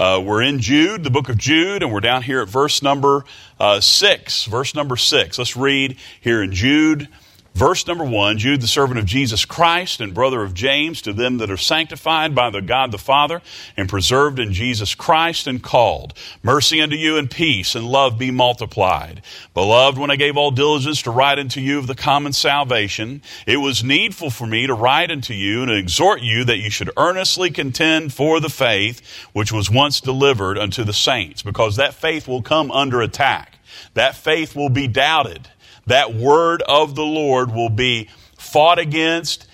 We're in Jude, the book of Jude, and we're down here at verse number 6. Verse number 6. Let's read here in Jude. Verse number 1, Jude, the servant of Jesus Christ and brother of James, to them that are sanctified by the God the Father and preserved in Jesus Christ and called. Mercy unto you and peace and love be multiplied. Beloved, when I gave all diligence to write unto you of the common salvation, it was needful for me to write unto you and exhort you that you should earnestly contend for the faith which was once delivered unto the saints, because that faith will come under attack. That faith will be doubted. That word of the Lord will be fought against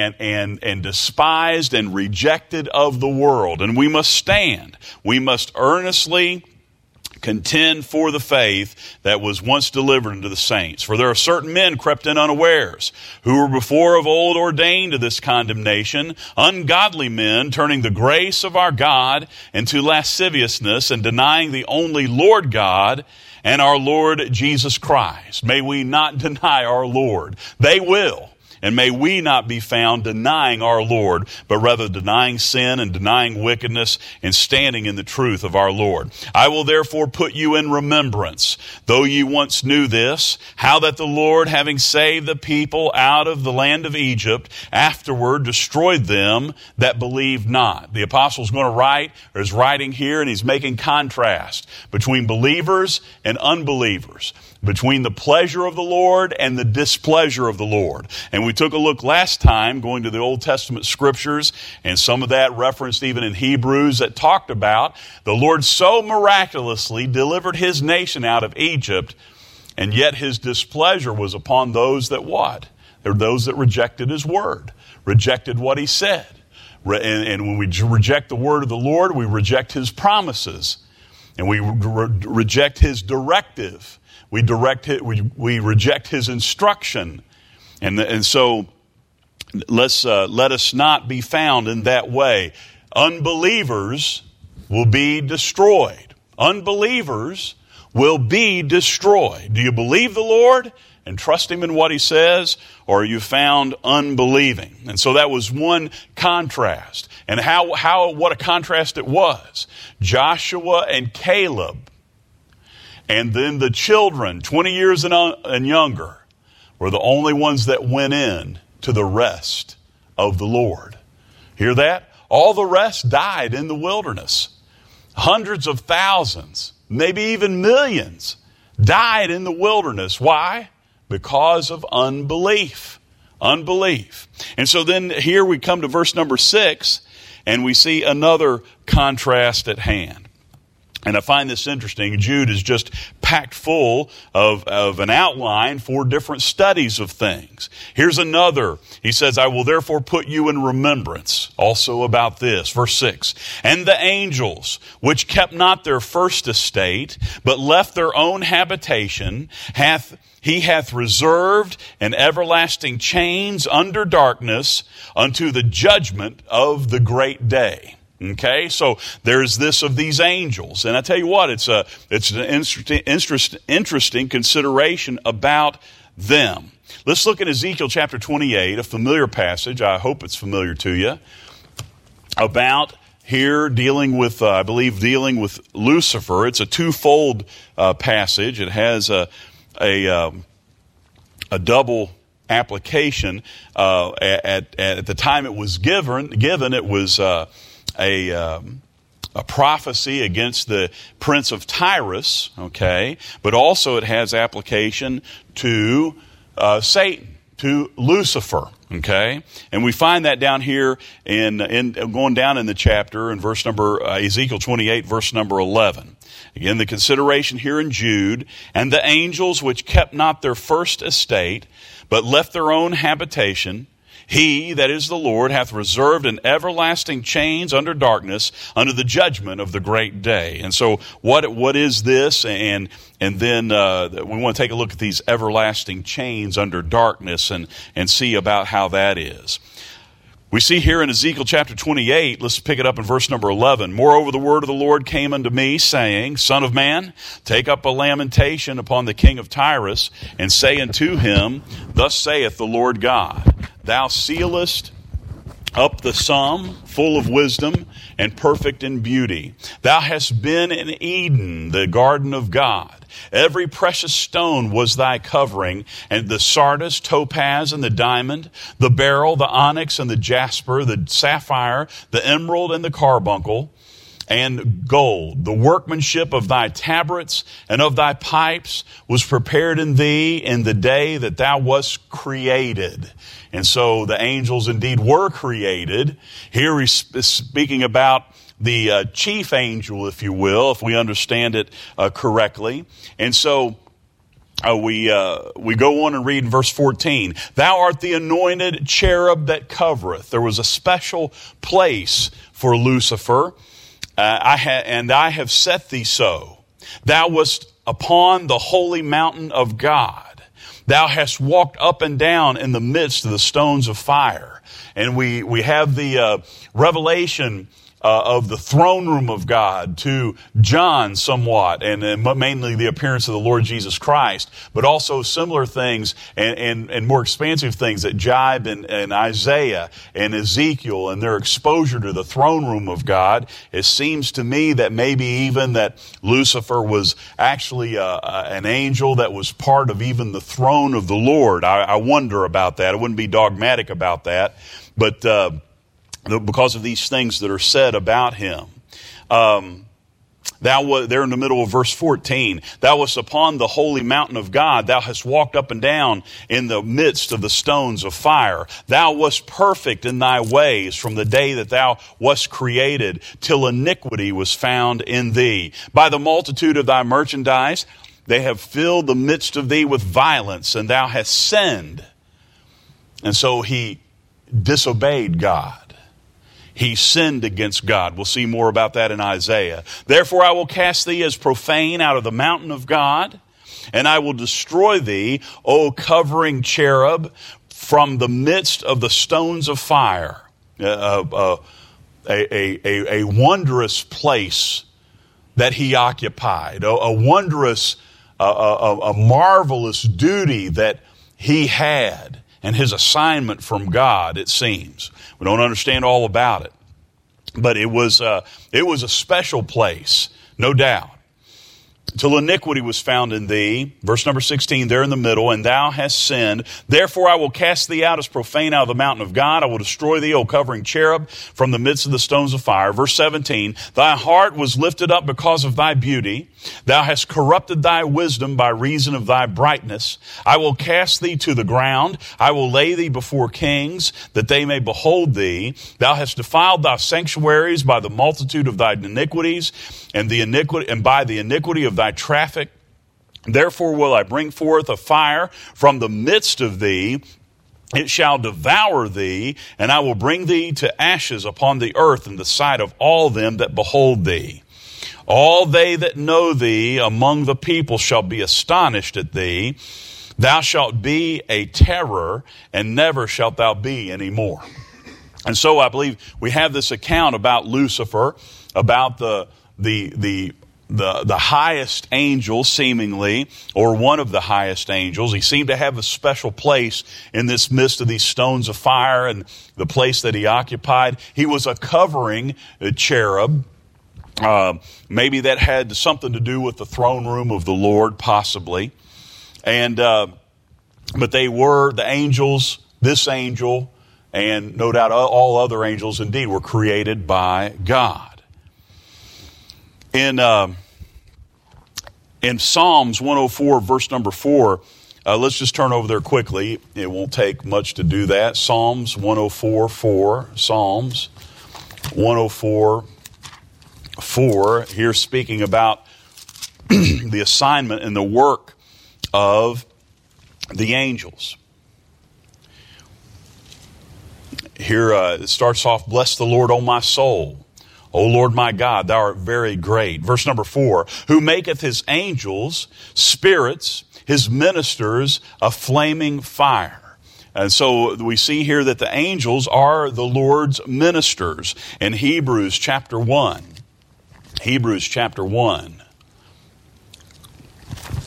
and despised and rejected of the world. And we must stand. We must earnestly contend for the faith that was once delivered unto the saints. For there are certain men crept in unawares, who were before of old ordained to this condemnation, ungodly men, turning the grace of our God into lasciviousness, and denying the only Lord God and our Lord Jesus Christ. May we not deny our Lord. They will. And may we not be found denying our Lord, but rather denying sin and denying wickedness and standing in the truth of our Lord. I will therefore put you in remembrance, though ye once knew this, how that the Lord, having saved the people out of the land of Egypt, afterward destroyed them that believed not. The apostle's going to write, or is writing here, and he's making contrast between believers and unbelievers, between the pleasure of the Lord and the displeasure of the Lord. And we took a look last time going to the Old Testament scriptures, and some of that referenced even in Hebrews, that talked about the Lord so miraculously delivered his nation out of Egypt, and yet his displeasure was upon those that what? They're those that rejected his word, rejected what he said. And when we reject the word of the Lord, we reject his promises, and we reject his directive. We reject his instruction. And so let us not be found in that way. Unbelievers will be destroyed. Unbelievers will be destroyed. Do you believe the Lord and trust him in what he says, or are you found unbelieving? And so that was one contrast. And what a contrast it was. Joshua and Caleb, and then the children, 20 years and younger, were the only ones that went in to the rest of the Lord. Hear that? All the rest died in the wilderness. Hundreds of thousands, maybe even millions, died in the wilderness. Why? Because of unbelief. Unbelief. And so then here we come to verse number 6, and we see another contrast at hand. And I find this interesting. Jude is just packed full of an outline for different studies of things. Here's another. He says, I will therefore put you in remembrance also about this. Verse 6. And the angels, which kept not their first estate, but left their own habitation, he hath reserved in everlasting chains under darkness unto the judgment of the great day. Okay, so there's this of these angels, and I tell you what, it's an interesting consideration about them. Let's look at Ezekiel chapter 28, a familiar passage. I hope it's familiar to you. About here dealing with, I believe, dealing with Lucifer. It's a twofold passage. It has a double application. At the time it was given, it was a prophecy against the prince of Tyrus, okay, but also it has application to Satan, to Lucifer, okay, and we find that down here in going down in the chapter in verse number Ezekiel 28, verse number 11. Again, the consideration here in Jude, and the angels which kept not their first estate, but left their own habitation, he, that is the Lord, hath reserved in everlasting chains under darkness, unto the judgment of the great day. And so what is this? And then we want to take a look at these everlasting chains under darkness and see about how that is. We see here in Ezekiel chapter 28, let's pick it up in verse number 11. Moreover, the word of the Lord came unto me, saying, Son of man, take up a lamentation upon the king of Tyrus, and say unto him, Thus saith the Lord God, Thou sealest up the sum, full of wisdom, and perfect in beauty. Thou hast been in Eden, the garden of God. Every precious stone was thy covering, and the sardius, topaz, and the diamond, the beryl, the onyx, and the jasper, the sapphire, the emerald, and the carbuncle, and gold. The workmanship of thy tabrets and of thy pipes was prepared in thee in the day that thou wast created. And so the angels indeed were created. Here he's speaking about the chief angel, if you will, if we understand it correctly. And so we go on and read in verse 14. Thou art the anointed cherub that covereth. There was a special place for Lucifer. I have set thee so. Thou wast upon the holy mountain of God. Thou hast walked up and down in the midst of the stones of fire. And we have the revelation of the throne room of God to John somewhat, and mainly the appearance of the Lord Jesus Christ, but also similar things and more expansive things that jibe in Isaiah and Ezekiel and their exposure to the throne room of God. It seems to me that maybe even that Lucifer was actually an angel that was part of even the throne of the Lord. I wonder about that. I wouldn't be dogmatic about that, but because of these things that are said about him. There in the middle of verse 14, thou wast upon the holy mountain of God. Thou hast walked up and down in the midst of the stones of fire. Thou wast perfect in thy ways from the day that thou wast created till iniquity was found in thee. By the multitude of thy merchandise, they have filled the midst of thee with violence, and thou hast sinned. And so he disobeyed God. He sinned against God. We'll see more about that in Isaiah. Therefore I will cast thee as profane out of the mountain of God, and I will destroy thee, O covering cherub, from the midst of the stones of fire. A wondrous place that he occupied. A wondrous, a marvelous duty that he had. And his assignment from God, it seems. We don't understand all about it. But it was a special place, no doubt. Till iniquity was found in thee. Verse number 16, there in the middle, and thou hast sinned. Therefore I will cast thee out as profane out of the mountain of God. I will destroy thee, O covering cherub, from the midst of the stones of fire. Verse 17, thy heart was lifted up because of thy beauty. Thou hast corrupted thy wisdom by reason of thy brightness. I will cast thee to the ground. I will lay thee before kings, that they may behold thee. Thou hast defiled thy sanctuaries by the multitude of thy iniquities, and by the iniquity of thy traffic. Therefore will I bring forth a fire from the midst of thee. It shall devour thee, and I will bring thee to ashes upon the earth in the sight of all them that behold thee. All they that know thee among the people shall be astonished at thee. Thou shalt be a terror, and never shalt thou be any more. And so I believe we have this account about Lucifer, about the highest angel, seemingly, or one of the highest angels. He seemed to have a special place in this midst of these stones of fire and the place that he occupied. He was a covering cherub. Maybe that had something to do with the throne room of the Lord, possibly. And but they were the angels, this angel, and no doubt all other angels indeed were created by God. In Psalms 104, verse number 4, let's just turn over there quickly. It won't take much to do that. Psalms 104, 4. Psalms 104, 4. Here speaking about the assignment and the work of the angels. Here it starts off, bless the Lord, O my soul. O Lord my God, thou art very great. Verse number 4, who maketh his angels spirits, his ministers a flaming fire. And so we see here that the angels are the Lord's ministers in Hebrews chapter 1. Hebrews chapter 1.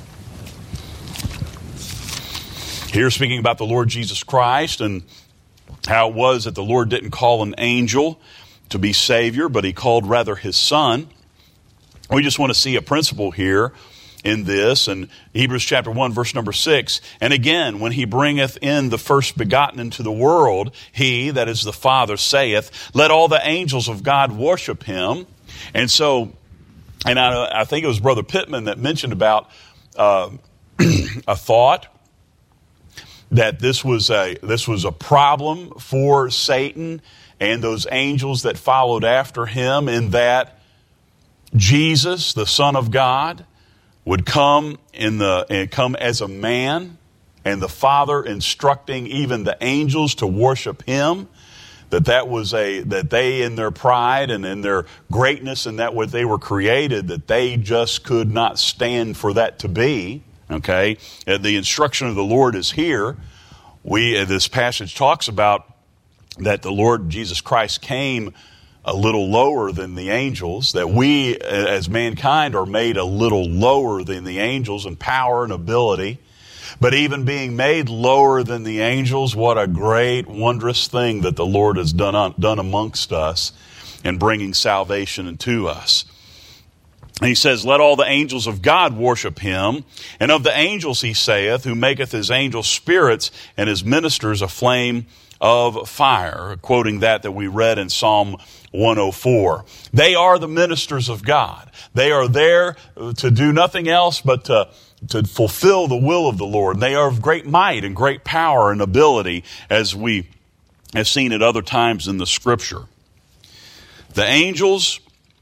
Here speaking about the Lord Jesus Christ and how it was that the Lord didn't call an angel to be Savior, but he called rather his Son. We just want to see a principle here in this, in Hebrews chapter 1, verse number 6. And again, when he bringeth in the first begotten into the world, he, that is the Father, saith, let all the angels of God worship him. And so, and I think it was Brother Pittman that mentioned about a thought that this was a problem for Satan and those angels that followed after him, in that Jesus, the Son of God, would come come as a man, and the Father instructing even the angels to worship him. That they in their pride and in their greatness and that what they were created, that they just could not stand for that to be. Okay, the instruction of the Lord is here. This passage talks about that the Lord Jesus Christ came a little lower than the angels, that we as mankind are made a little lower than the angels in power and ability. But even being made lower than the angels, what a great, wondrous thing that the Lord has done amongst us in bringing salvation to us. And he says, let all the angels of God worship him. And of the angels, he saith, who maketh his angels spirits and his ministers a flame of fire. Quoting that we read in Psalm 104. They are the ministers of God. They are there to do nothing else but to fulfill the will of the Lord. And they are of great might and great power and ability, as we have seen at other times in the Scripture. The angels,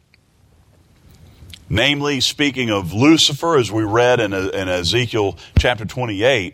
namely speaking of Lucifer, as we read in Ezekiel chapter 28,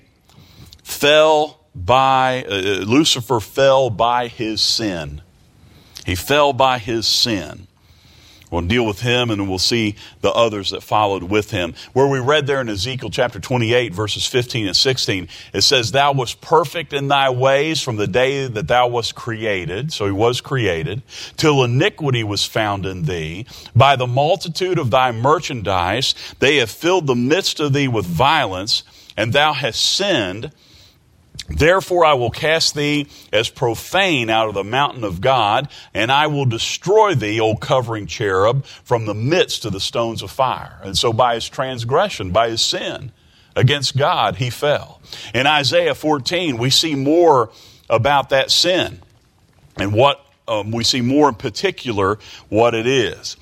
Lucifer fell by his sin. He fell by his sin. We'll deal with him, and we'll see the others that followed with him. Where we read there in Ezekiel chapter 28, verses 15 and 16, it says, thou wast perfect in thy ways from the day that thou wast created. So he was created. Till iniquity was found in thee. By the multitude of thy merchandise, they have filled the midst of thee with violence, and thou hast sinned. Therefore I will cast thee as profane out of the mountain of God, and I will destroy thee, O covering cherub, from the midst of the stones of fire. And so by his transgression, by his sin against God, he fell. In Isaiah 14, we see more about that sin, and we see more in particular what it is.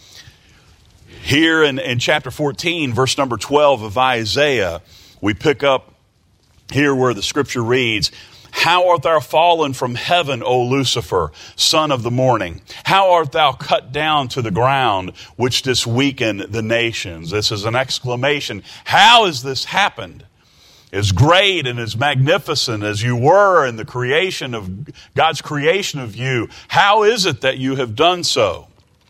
Here in chapter 14, verse number 12 of Isaiah, we pick up here where the Scripture reads, how art thou fallen from heaven, O Lucifer, son of the morning? How art thou cut down to the ground, which didst weaken the nations? This is an exclamation. How has this happened? As great and as magnificent as you were in the creation of God's creation of you, how is it that you have done so?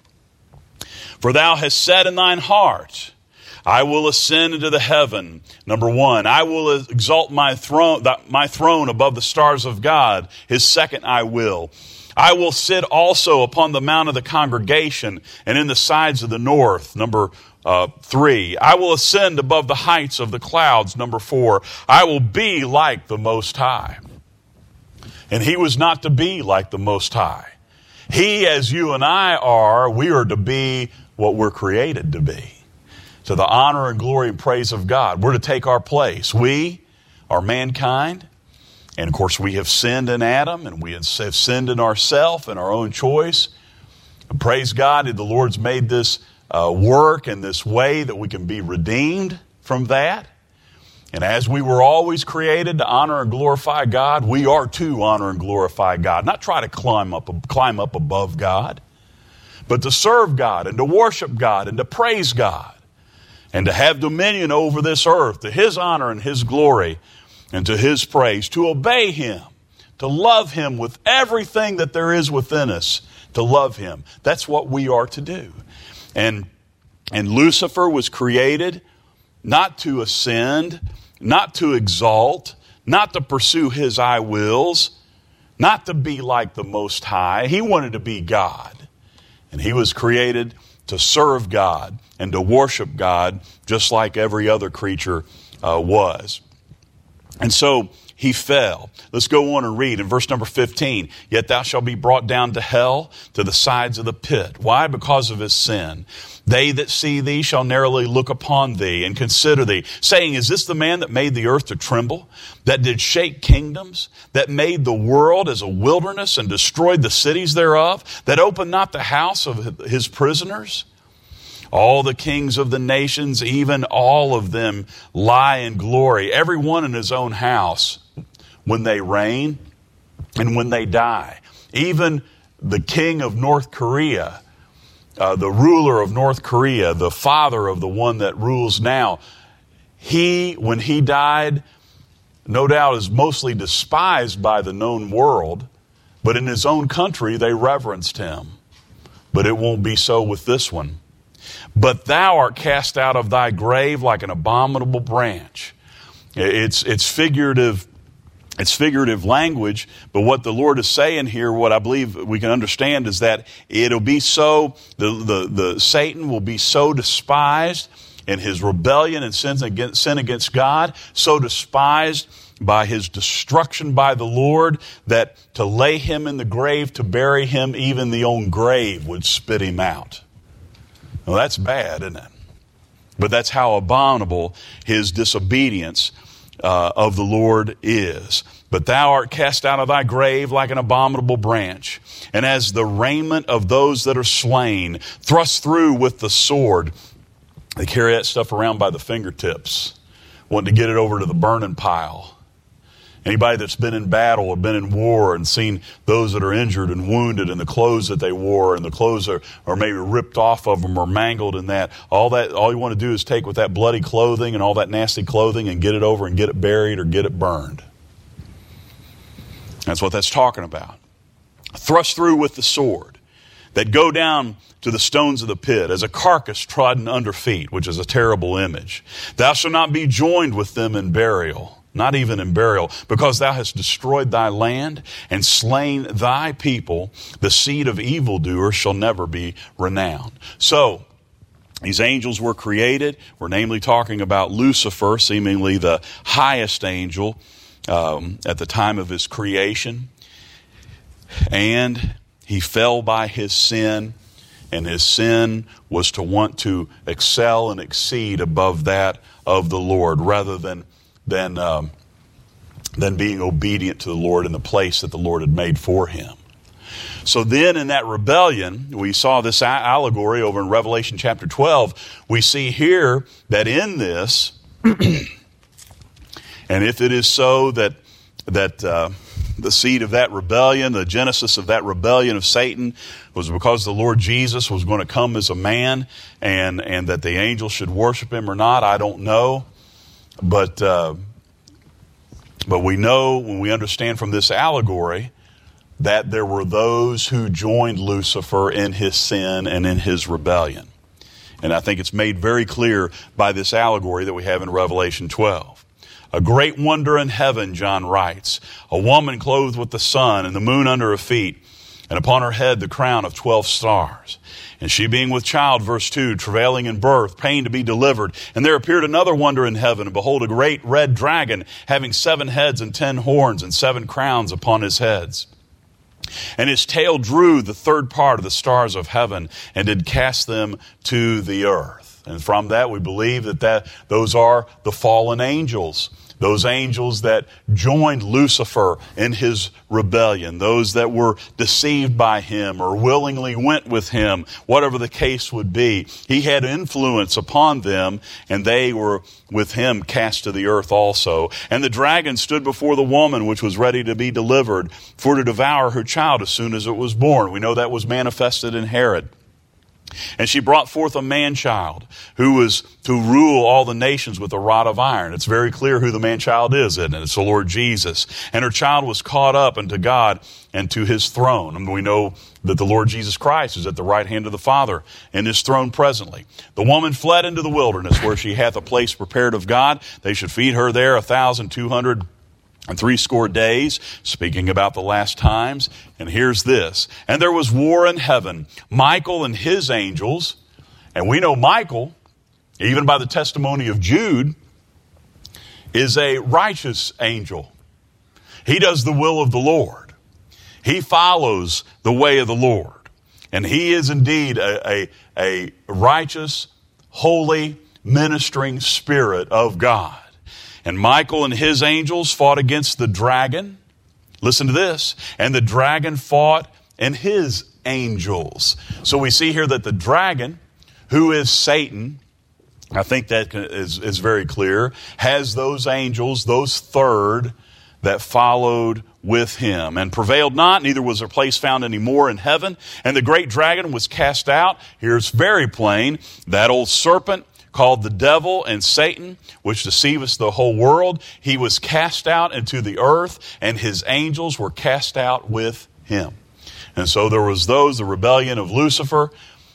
For thou hast said in thine heart, I will ascend into the heaven. Number one, I will exalt my throne above the stars of God. His second, I will sit also upon the mount of the congregation and in the sides of the north. Number 3, I will ascend above the heights of the clouds. Number 4, I will be like the Most High. And he was not to be like the Most High. He, as you and I are, we are to be what we're created to be. To the honor and glory and praise of God. We're to take our place. We are mankind. And of course we have sinned in Adam, and we have sinned in ourselves and our own choice. And praise God, the Lord's made this work in this way that we can be redeemed from that. And as we were always created to honor and glorify God, we are to honor and glorify God. Not try to climb up above God, but to serve God and to worship God and to praise God. And to have dominion over this earth, to his honor and his glory, and to his praise, to obey him, to love him with everything that there is within us, to love him. That's what we are to do. And Lucifer was created not to ascend, not to exalt, not to pursue his I wills, not to be like the Most High. He wanted to be God. And he was created to serve God and to worship God just like every other creature was. And so he fell. Let's go on and read in verse number 15. Yet thou shalt be brought down to hell, to the sides of the pit. Why? Because of his sin. They that see thee shall narrowly look upon thee and consider thee, saying, is this the man that made the earth to tremble, that did shake kingdoms, that made the world as a wilderness and destroyed the cities thereof, that opened not the house of his prisoners? All the kings of the nations, even all of them, lie in glory, every one in his own house, when they reign and when they die. Even the king of North Korea, the ruler of North Korea, the father of the one that rules now, when he died, no doubt is mostly despised by the known world, but in his own country they reverenced him. But it won't be so with this one. But thou art cast out of thy grave like an abominable branch. It's figurative. It's figurative language, but what the Lord is saying here, what I believe we can understand, is that it'll be so, the Satan will be so despised in his rebellion and sin against God, so despised by his destruction by the Lord, that to lay him in the grave, to bury him, even the own grave would spit him out. Well, that's bad, isn't it? But that's how abominable his disobedience of the Lord is. But thou art cast out of thy grave like an abominable branch, and as the raiment of those that are slain, thrust through with the sword. They carry that stuff around by the fingertips, wanting to get it over to the burning pile. Anybody that's been in battle or been in war and seen those that are injured and wounded and the clothes that they wore, and the clothes are maybe ripped off of them or mangled in that, all you want to do is take with that bloody clothing and all that nasty clothing and get it over and get it buried or get it burned. That's what that's talking about. Thrust through with the sword, that go down to the stones of the pit, as a carcass trodden under feet, which is a terrible image. Thou shalt not be joined with them in burial. Not even in burial, because thou hast destroyed thy land and slain thy people. The seed of evildoers shall never be renowned. So, these angels were created. We're namely talking about Lucifer, seemingly the highest angel at the time of his creation. And he fell by his sin, and his sin was to want to excel and exceed above that of the Lord, rather than being obedient to the Lord in the place that the Lord had made for him. So then in that rebellion, we saw this allegory over in Revelation chapter 12. We see here that in this, and if it is so that the seed of that rebellion, the genesis of that rebellion of Satan, was because the Lord Jesus was going to come as a man, and that the angels should worship him or not, I don't know. But we know, when we understand from this allegory, that there were those who joined Lucifer in his sin and in his rebellion. And I think it's made very clear by this allegory that we have in Revelation 12. A great wonder in heaven, John writes, a woman clothed with the sun and the moon under her feet, and upon her head the crown of 12 stars. And she being with child, verse 2, travailing in birth, pain to be delivered. And there appeared another wonder in heaven, and behold, a great red dragon, having 7 heads and 10 horns and 7 crowns upon his heads. And his tail drew the third part of the stars of heaven, and did cast them to the earth. And from that we believe that those are the fallen angels. Those angels that joined Lucifer in his rebellion, those that were deceived by him or willingly went with him, whatever the case would be. He had influence upon them, and they were with him cast to the earth also. And the dragon stood before the woman, which was ready to be delivered, for to devour her child as soon as it was born. We know that was manifested in Herod. And she brought forth a man-child who was to rule all the nations with a rod of iron. It's very clear who the man-child is, isn't it? It's the Lord Jesus. And her child was caught up unto God and to his throne. And we know that the Lord Jesus Christ is at the right hand of the Father in his throne presently. The woman fled into the wilderness, where she hath a place prepared of God. They should feed her there 1,260 days, speaking about the last times. And here's this. And there was war in heaven. Michael and his angels, and we know Michael, even by the testimony of Jude, is a righteous angel. He does the will of the Lord. He follows the way of the Lord. And he is indeed a righteous, holy, ministering spirit of God. And Michael and his angels fought against the dragon. Listen to this. And the dragon fought and his angels. So we see here that the dragon, who is Satan, I think that is very clear, has those angels, those third, that followed with him, and prevailed not, neither was their place found any more in heaven. And the great dragon was cast out. Here's very plain, that old serpent called the devil and Satan, which deceiveth the whole world. He was cast out into the earth, and his angels were cast out with him. And so there was the rebellion of Lucifer,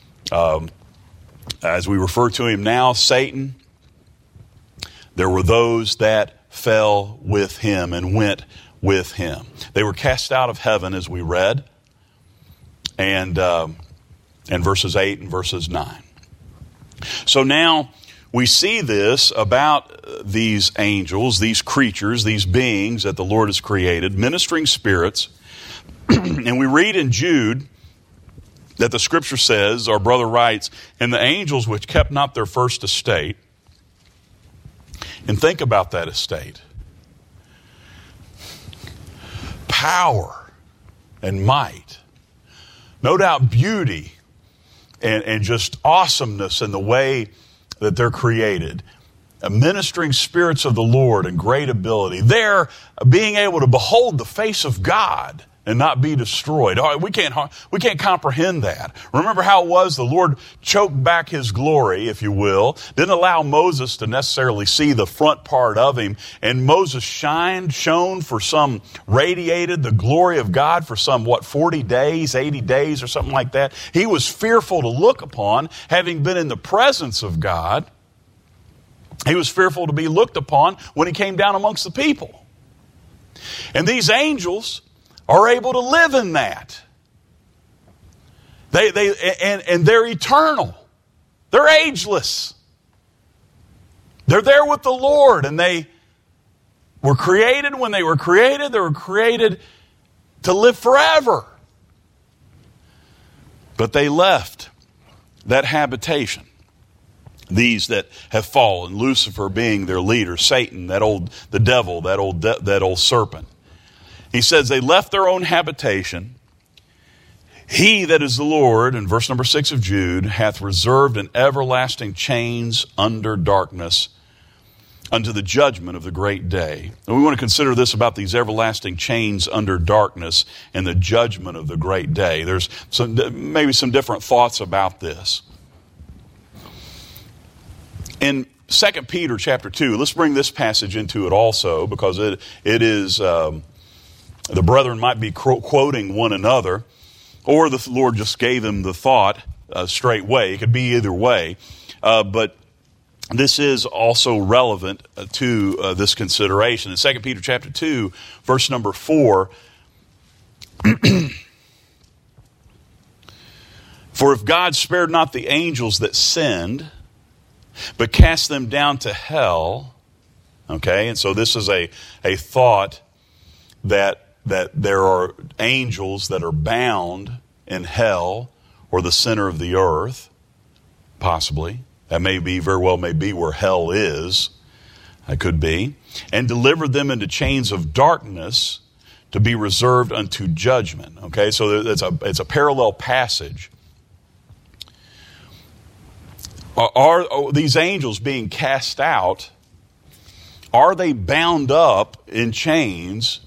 as we refer to him now, Satan. There were those that fell with him and went with him. They were cast out of heaven, as we read, and verses 8 and verses 9. So now we see this about these angels, these creatures, these beings that the Lord has created, ministering spirits. And we read in Jude that the scripture says, our brother writes, and the angels which kept not their first estate. And think about that estate. Power and might. No doubt beauty and just awesomeness in the way that they're created. Ministering spirits of the Lord and great ability. They're being able to behold the face of God and not be destroyed. We can't comprehend that. Remember how it was? The Lord choked back his glory, if you will. Didn't allow Moses to necessarily see the front part of him. And Moses shone for some, radiated the glory of God for some, 40 days, 80 days or something like that. He was fearful to look upon, having been in the presence of God. He was fearful to be looked upon when he came down amongst the people. And these angels are able to live in that. And they're eternal. They're ageless. They're there with the Lord, and they were created when they were created. They were created to live forever. But they left that habitation. These that have fallen, Lucifer being their leader, Satan, the devil, that old serpent. He says they left their own habitation. He that is the Lord, in verse number 6 of Jude, hath reserved in everlasting chains under darkness unto the judgment of the great day. And we want to consider this about these everlasting chains under darkness and the judgment of the great day. There's maybe some different thoughts about this. In 2 Peter chapter 2, let's bring this passage into it also, because it is... the brethren might be quoting one another, or the Lord just gave them the thought straightway. It could be either way. But this is also relevant to this consideration. In 2 Peter chapter 2, verse number 4, for if God spared not the angels that sinned, but cast them down to hell. Okay, and so this is a thought that there are angels that are bound in hell or the center of the earth, possibly. That very well may be where hell is. That could be. And delivered them into chains of darkness to be reserved unto judgment. Okay, so it's a parallel passage. Are these angels being cast out, are they bound up in chains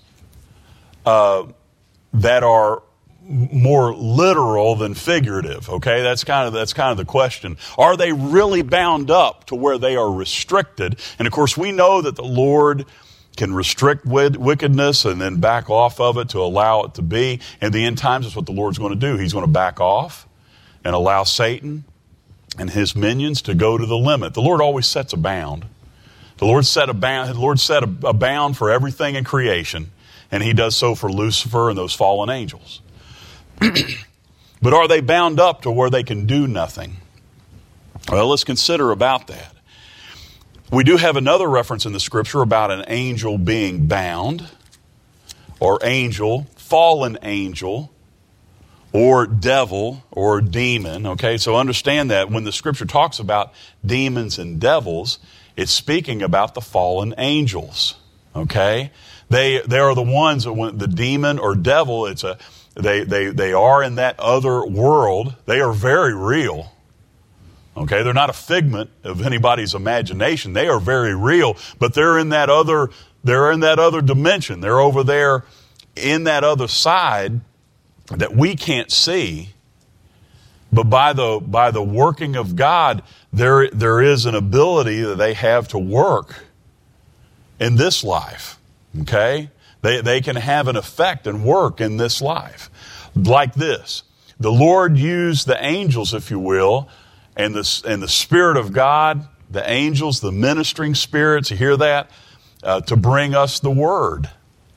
that are more literal than figurative? Okay, that's kind of the question. Are they really bound up to where they are restricted? And of course, we know that the Lord can restrict wickedness and then back off of it to allow it to be. In the end times, that's what the Lord's going to do. He's going to back off and allow Satan and his minions to go to the limit. The Lord always sets a bound. The Lord set a bound for everything in creation. And he does so for Lucifer and those fallen angels. But are they bound up to where they can do nothing? Well, let's consider about that. We do have another reference in the scripture about an angel being bound. or angel, fallen angel, or devil, or demon. Okay, so understand that when the scripture talks about demons and devils, it's speaking about the fallen angels. Okay, they are the ones that when the demon or devil, they are in that other world. They are very real. Okay, they're not a figment of anybody's imagination. They are very real, but they're in that other dimension. They're over there in that other side that we can't see. But by the working of God, there is an ability that they have to work in this life. Okay? They can have an effect and work in this life. Like this. The Lord used the angels, if you will, and the Spirit of God, the angels, the ministering spirits, you hear that? To bring us the Word.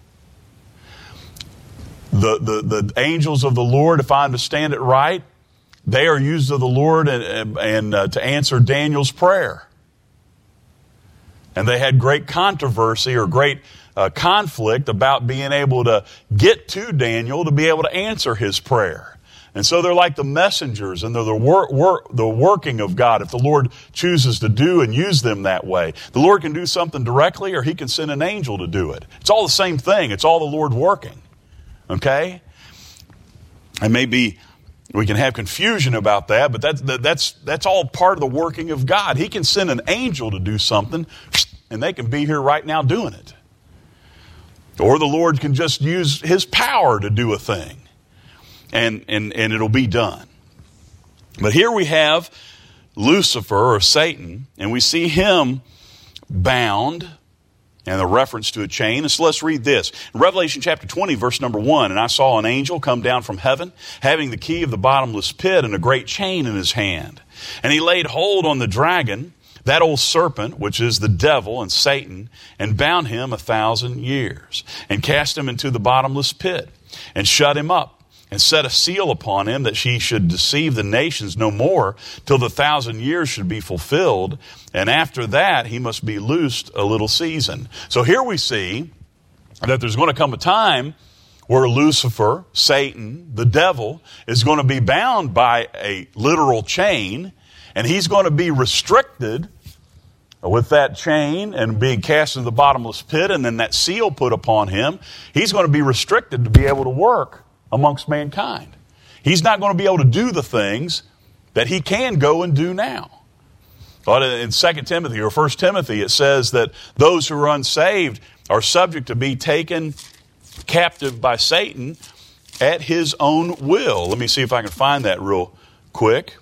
The angels of the Lord, if I understand it right, they are used of the Lord and to answer Daniel's prayer. And they had great controversy or great conflict about being able to get to Daniel to be able to answer his prayer. And so they're like the messengers, and they're the working of God if the Lord chooses to do and use them that way. The Lord can do something directly, or He can send an angel to do it. It's all the same thing. It's all the Lord working. Okay? And maybe we can have confusion about that, but that's all part of the working of God. He can send an angel to do something, and they can be here right now doing it. Or the Lord can just use His power to do a thing. And it'll be done. But here we have Lucifer or Satan, and we see him bound, and the reference to a chain. And so let's read this. In Revelation chapter 20, verse number 1, and I saw an angel come down from heaven, having the key of the bottomless pit and a great chain in his hand. And he laid hold on the dragon, that old serpent, which is the devil and Satan, and bound him 1,000 years, and cast him into the bottomless pit, and shut him up, and set a seal upon him that he should deceive the nations no more till the 1,000 years should be fulfilled. And after that, he must be loosed a little season. So here we see that there's going to come a time where Lucifer, Satan, the devil, is going to be bound by a literal chain, and he's going to be restricted with that chain and being cast into the bottomless pit, and then that seal put upon him. He's going to be restricted to be able to work amongst mankind. He's not going to be able to do the things that he can go and do now. But in 2 Timothy or 1 Timothy, it says that those who are unsaved are subject to be taken captive by Satan at his own will. Let me see if I can find that real quick.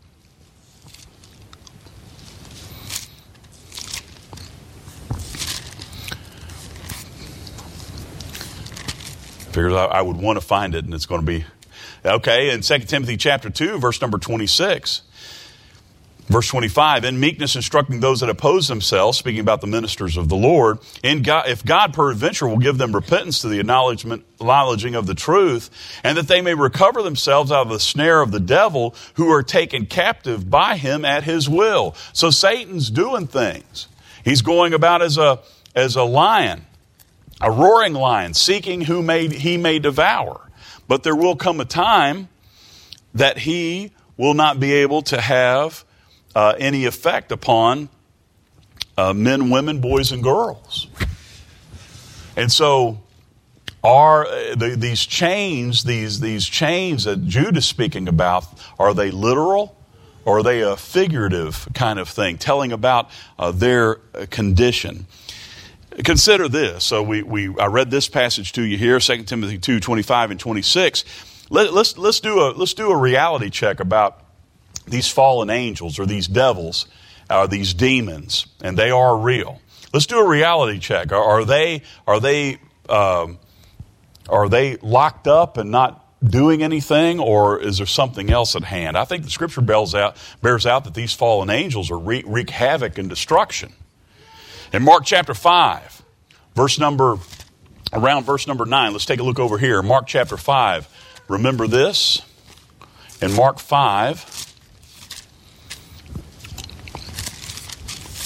Figures I would want to find it, and it's going to be okay. In 2 Timothy chapter 2, verse number 26, verse 25, in meekness instructing those that oppose themselves, speaking about the ministers of the Lord, if God peradventure will give them repentance to the acknowledging of the truth, and that they may recover themselves out of the snare of the devil, who are taken captive by him at his will. So Satan's doing things. He's going about as a lion, a roaring lion, seeking who he may devour. But there will come a time that he will not be able to have any effect upon men, women, boys, and girls. And so these chains that Jude is speaking about, are they literal, or are they a figurative kind of thing, telling about their condition? Consider this. So I read this passage to you here, 2 Timothy 2, 25 and 26. Let's do a reality check about these fallen angels or these devils, these demons, and they are real. Let's do a reality check. Are they locked up and not doing anything, or is there something else at hand? I think the Scripture bears out that these fallen angels are wreak havoc and destruction. In Mark chapter 5, around verse number 9, let's take a look over here. Mark chapter 5. Remember this. In Mark 5,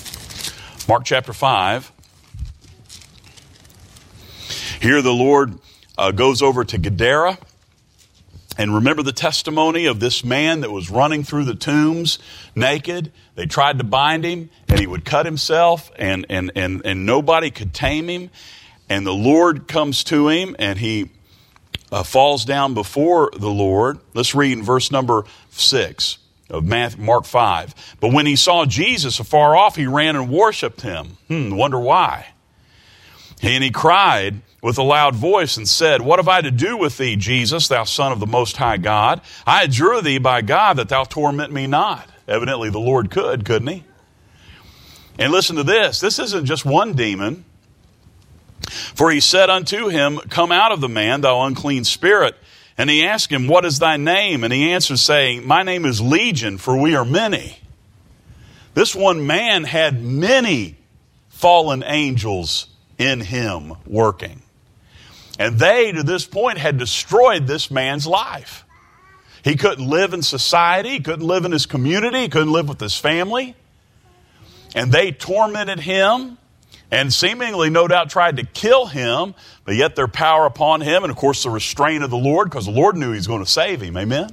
Mark chapter 5, here the Lord goes over to Gadara. And remember the testimony of this man that was running through the tombs naked. They tried to bind him, and he would cut himself, and nobody could tame him. And the Lord comes to him, and he falls down before the Lord. Let's read in verse number 6 of Mark 5. But when he saw Jesus afar off, he ran and worshipped him. Wonder why. And he cried with a loud voice and said, What have I to do with thee, Jesus, thou Son of the Most High God? I adjure thee by God that thou torment me not. Evidently the Lord could, couldn't he? And listen to this. This isn't just one demon. For he said unto him, Come out of the man, thou unclean spirit. And he asked him, What is thy name? And he answered, saying, My name is Legion, for we are many. This one man had many fallen angels in him working. And they, to this point, had destroyed this man's life. He couldn't live in society. He couldn't live in his community. He couldn't live with his family. And they tormented him and seemingly, no doubt, tried to kill him, but yet their power upon him, and of course the restraint of the Lord, because the Lord knew he was going to save him. Amen?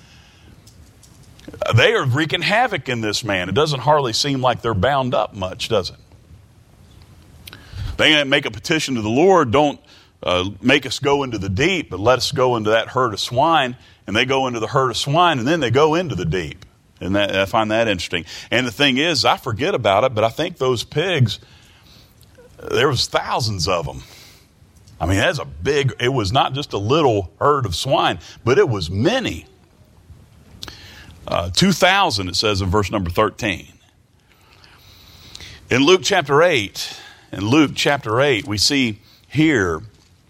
They are wreaking havoc in this man. It doesn't hardly seem like they're bound up much, does it? They make a petition to the Lord, don't make us go into the deep, but let us go into that herd of swine. And they go into the herd of swine, and then they go into the deep. And I find that interesting. And the thing is, I forget about it, but I think those pigs, there was thousands of them. I mean, that's it was not just a little herd of swine, but it was many. 2,000, it says in verse number 13. In Luke chapter 8, we see here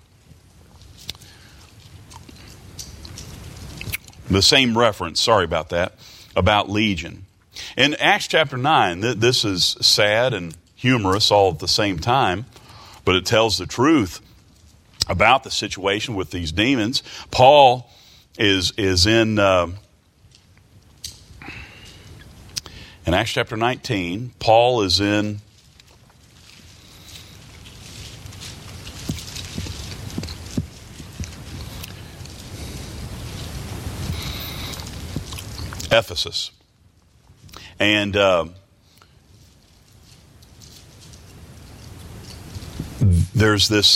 the same reference, sorry about that, about Legion. In Acts chapter 9, this is sad and humorous all at the same time, but it tells the truth about the situation with these demons. Paul is in Acts chapter 19, Paul is in Ephesus. And there's this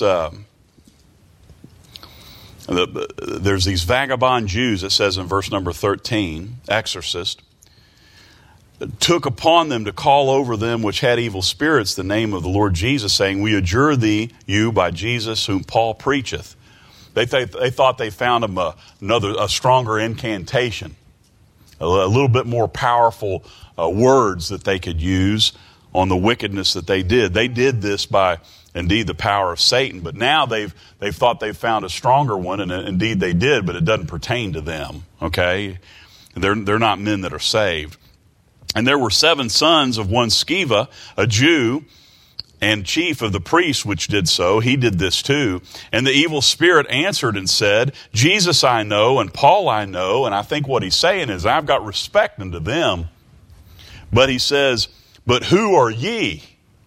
there's these vagabond Jews, it says in verse number 13, exorcist, took upon them to call over them which had evil spirits the name of the Lord Jesus, saying, We adjure thee, you, by Jesus whom Paul preacheth. They thought they found him a stronger incantation, a little bit more powerful words that they could use on the wickedness that they did. They did this by, indeed, the power of Satan. But now they've thought they've found a stronger one, and indeed they did, but it doesn't pertain to them, okay? They're not men that are saved. And there were 7 sons of one Sceva, a Jew, and chief of the priests which did so. He did this too. And the evil spirit answered and said, Jesus I know, and Paul I know. And I think what he's saying is, I've got respect unto them. But he says, but who are ye?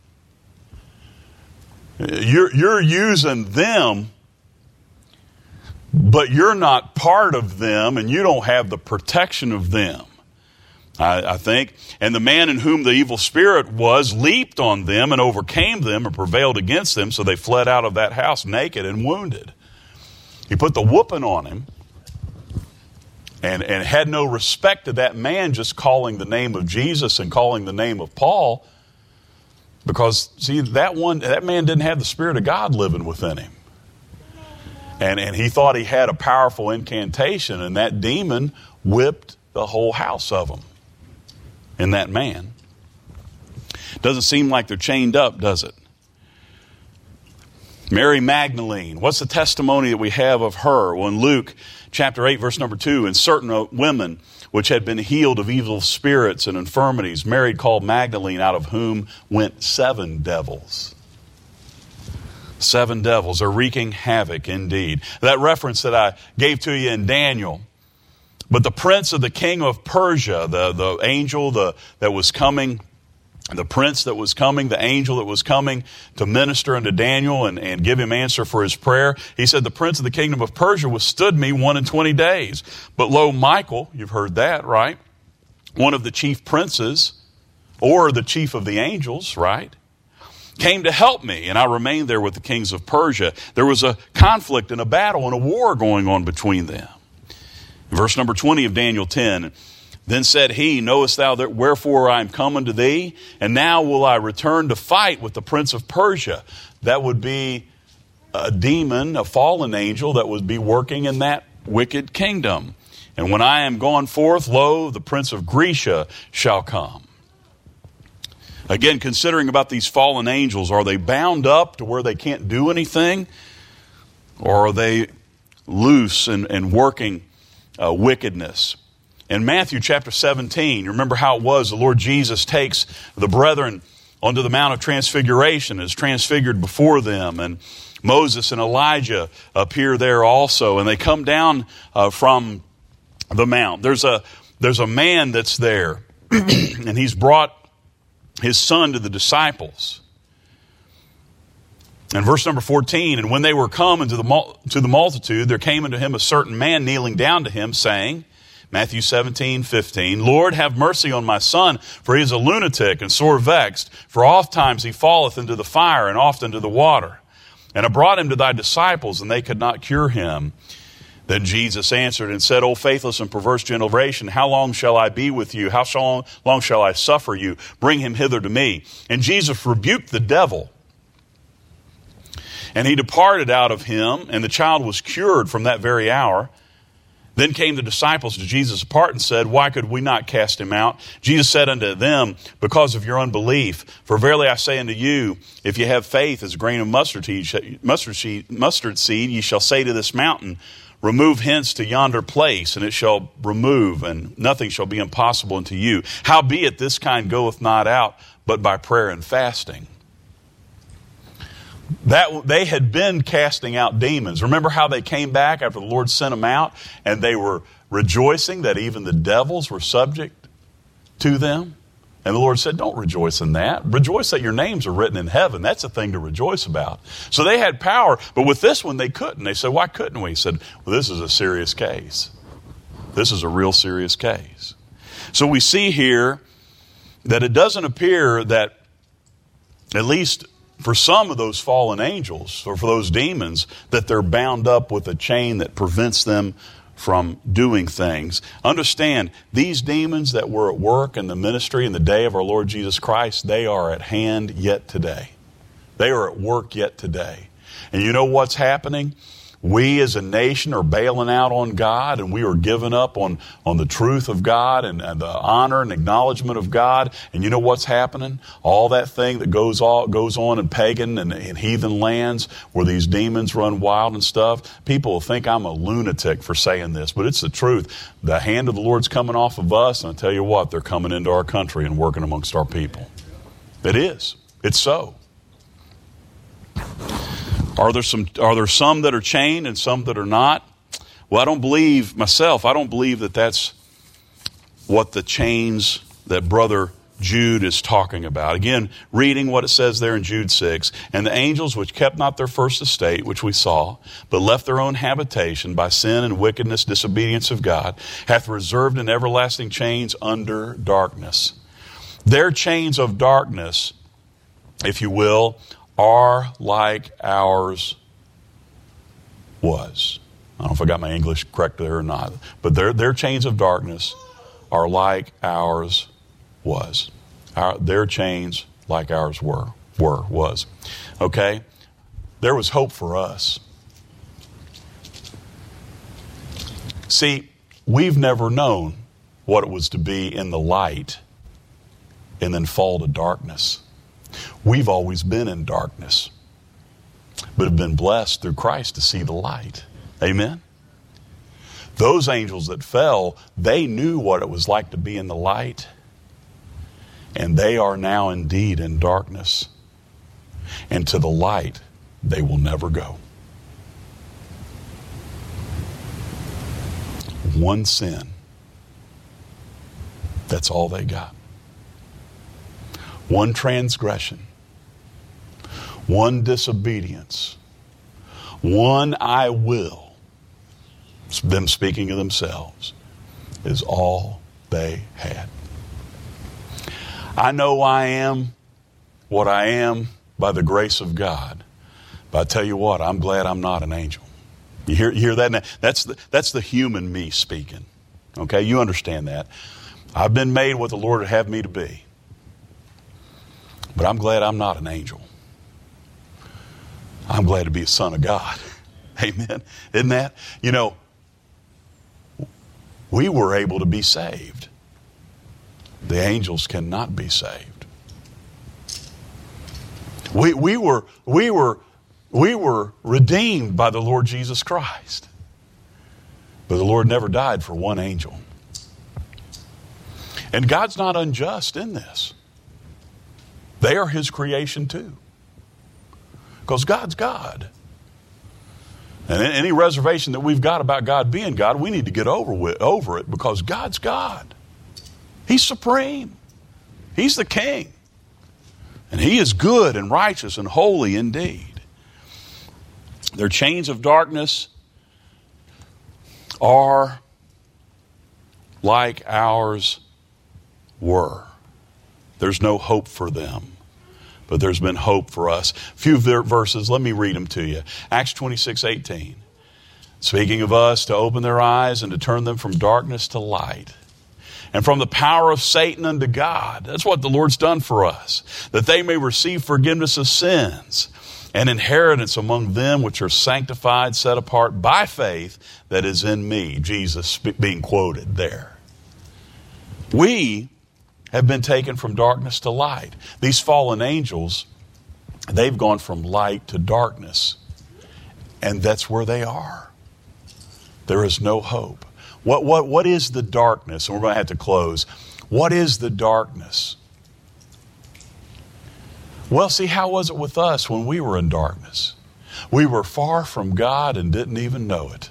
You're using them, but you're not part of them, and you don't have the protection of them. I think. And the man in whom the evil spirit was leaped on them and overcame them and prevailed against them, so they fled out of that house naked and wounded. He put the whooping on him and had no respect to that man just calling the name of Jesus and calling the name of Paul, because, see, that man didn't have the Spirit of God living within him. And he thought he had a powerful incantation, and that demon whipped the whole house of them. In that man. Doesn't seem like they're chained up, does it? Mary Magdalene. What's the testimony that we have of her? Well, in Luke chapter 8, verse number 2, and certain women which had been healed of evil spirits and infirmities, Mary called Magdalene, out of whom went 7 devils. 7 devils are wreaking havoc indeed. That reference that I gave to you in Daniel. But the prince of the king of Persia, the angel that was coming the prince that was coming, the angel that was coming to minister unto Daniel and give him answer for his prayer. He said, the prince of the kingdom of Persia withstood me 21 days. But lo, Michael, you've heard that, right? One of the chief princes, or the chief of the angels, right? Came to help me, and I remained there with the kings of Persia. There was a conflict and a battle and a war going on between them. Verse number 20 of Daniel 10, then said he, knowest thou that wherefore I am come unto thee? And now will I return to fight with the prince of Persia. That would be a demon, a fallen angel that would be working in that wicked kingdom. And when I am gone forth, lo, the prince of Grecia shall come. Again, considering about these fallen angels, are they bound up to where they can't do anything? Or are they loose and working wickedness? In Matthew chapter 17, you remember how it was, the Lord Jesus takes the brethren onto the Mount of Transfiguration, is transfigured before them, and Moses and Elijah appear there also, and they come down from the mount. There's a man that's there, and he's brought his son to the disciples. And verse number 14, and when they were come into to the multitude, there came unto him a certain man kneeling down to him, saying, Matthew 17:15, Lord, have mercy on my son, for he is a lunatic and sore vexed, for oft times he falleth into the fire and oft into the water. And I brought him to thy disciples, and they could not cure him. Then Jesus answered and said, O faithless and perverse generation, how long shall I be with you? How long shall I suffer you? Bring him hither to me. And Jesus rebuked the devil. And he departed out of him, and the child was cured from that very hour. Then came the disciples to Jesus apart and said, Why could we not cast him out? Jesus said unto them, Because of your unbelief. For verily I say unto you, if ye have faith as a grain of mustard seed, ye shall say to this mountain, Remove hence to yonder place, and it shall remove, and nothing shall be impossible unto you. Howbeit this kind goeth not out, but by prayer and fasting. That they had been casting out demons. Remember how they came back after the Lord sent them out, and they were rejoicing that even the devils were subject to them? And the Lord said, don't rejoice in that. Rejoice that your names are written in heaven. That's a thing to rejoice about. So they had power, but with this one they couldn't. They said, why couldn't we? He said, well, this is a serious case. This is a real serious case. So we see here that it doesn't appear that, at least for some of those fallen angels, or for those demons, that they're bound up with a chain that prevents them from doing things. Understand, these demons that were at work in the ministry in the day of our Lord Jesus Christ, they are at hand yet today. They are at work yet today. And you know what's happening? We as a nation are bailing out on God, and we are giving up on the truth of God and the honor and acknowledgement of God. And you know what's happening? All that thing that goes on in pagan and heathen lands where these demons run wild and stuff. People will think I'm a lunatic for saying this, but it's the truth. The hand of the Lord's coming off of us, and I tell you what, they're coming into our country and working amongst our people. It is. It's so. Are there some that are chained and some that are not? Well, I don't believe that that's what the chains that Brother Jude is talking about. Again, reading what it says there in Jude 6, and the angels which kept not their first estate, which we saw, but left their own habitation by sin and wickedness, disobedience of God, hath reserved in everlasting chains under darkness. Their chains of darkness, if you will, are like ours was. I don't know if I got my English correct there or not, but their chains of darkness are like ours was. Their chains like ours was. Okay? There was hope for us. See, we've never known what it was to be in the light and then fall to darkness. We've always been in darkness, but have been blessed through Christ to see the light. Amen? Those angels that fell, they knew what it was like to be in the light, and they are now indeed in darkness. And to the light, they will never go. One sin. That's all they got. one transgression, one disobedience, one I will, them speaking of themselves, is all they had. I know I am what I am by the grace of God. But I tell you what, I'm glad I'm not an angel. You hear that now? That's the human me speaking. Okay, you understand that. I've been made what the Lord would have me to be. But I'm glad I'm not an angel. I'm glad to be a son of God. Amen. Isn't that? You know, we were able to be saved. The angels cannot be saved. We were redeemed by the Lord Jesus Christ. But the Lord never died for one angel. And God's not unjust in this. They are His creation too. Because God's God. And any reservation that we've got about God being God, we need to get over it, because God's God. He's supreme. He's the King. And He is good and righteous and holy indeed. Their chains of darkness are like ours were. There's no hope for them, but there's been hope for us. A few verses, let me read them to you. Acts 26:18. Speaking of us, to open their eyes and to turn them from darkness to light, and from the power of Satan unto God. That's what the Lord's done for us, that they may receive forgiveness of sins and inheritance among them which are sanctified, set apart by faith that is in me. Jesus being quoted there. We have been taken from darkness to light. These fallen angels, they've gone from light to darkness. And that's where they are. There is no hope. What is the darkness? And we're going to have to close. What is the darkness? Well, see, how was it with us when we were in darkness? We were far from God and didn't even know it.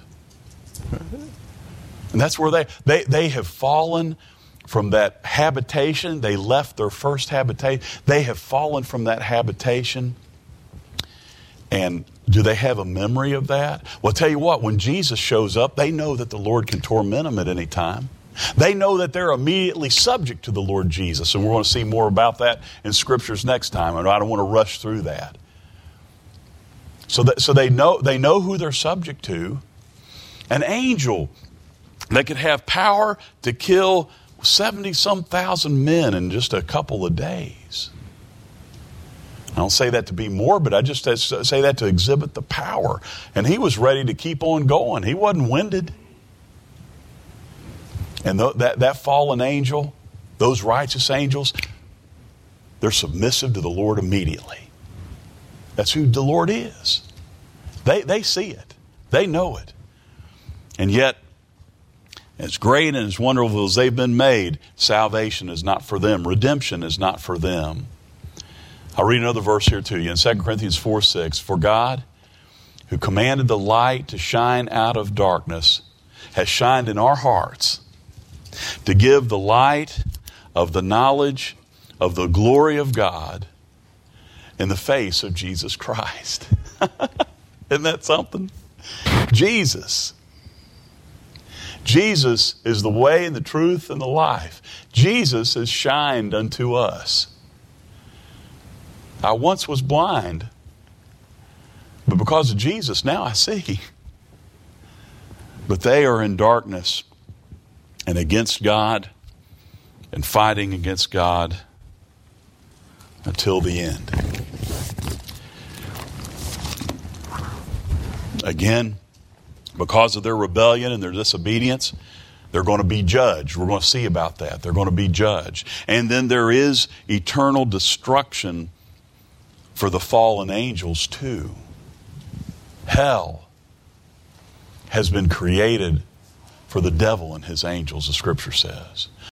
And that's where they have fallen from that habitation. They left their first habitation. They have fallen from that habitation. And do they have a memory of that? Well, I'll tell you what, when Jesus shows up, they know that the Lord can torment them at any time. They know that they're immediately subject to the Lord Jesus. And we're going to see more about that in Scriptures next time. And I don't want to rush through that. So they know who they're subject to. An angel that could have power to kill 70-some thousand men in just a couple of days. I don't say that to be morbid. I just say that to exhibit the power. And he was ready to keep on going. He wasn't winded. And that fallen angel, those righteous angels, they're submissive to the Lord immediately. That's who the Lord is. They see it. They know it. And yet, as great and as wonderful as they've been made, salvation is not for them. Redemption is not for them. I'll read another verse here to you in 2 Corinthians 4:6. For God, who commanded the light to shine out of darkness, has shined in our hearts to give the light of the knowledge of the glory of God in the face of Jesus Christ. Isn't that something? Jesus is the way and the truth and the life. Jesus has shined unto us. I once was blind, but because of Jesus, now I see. But they are in darkness and against God and fighting against God until the end. Again, because of their rebellion and their disobedience, they're going to be judged. We're going to see about that. They're going to be judged. And then there is eternal destruction for the fallen angels too. Hell has been created for the devil and his angels, the Scripture says.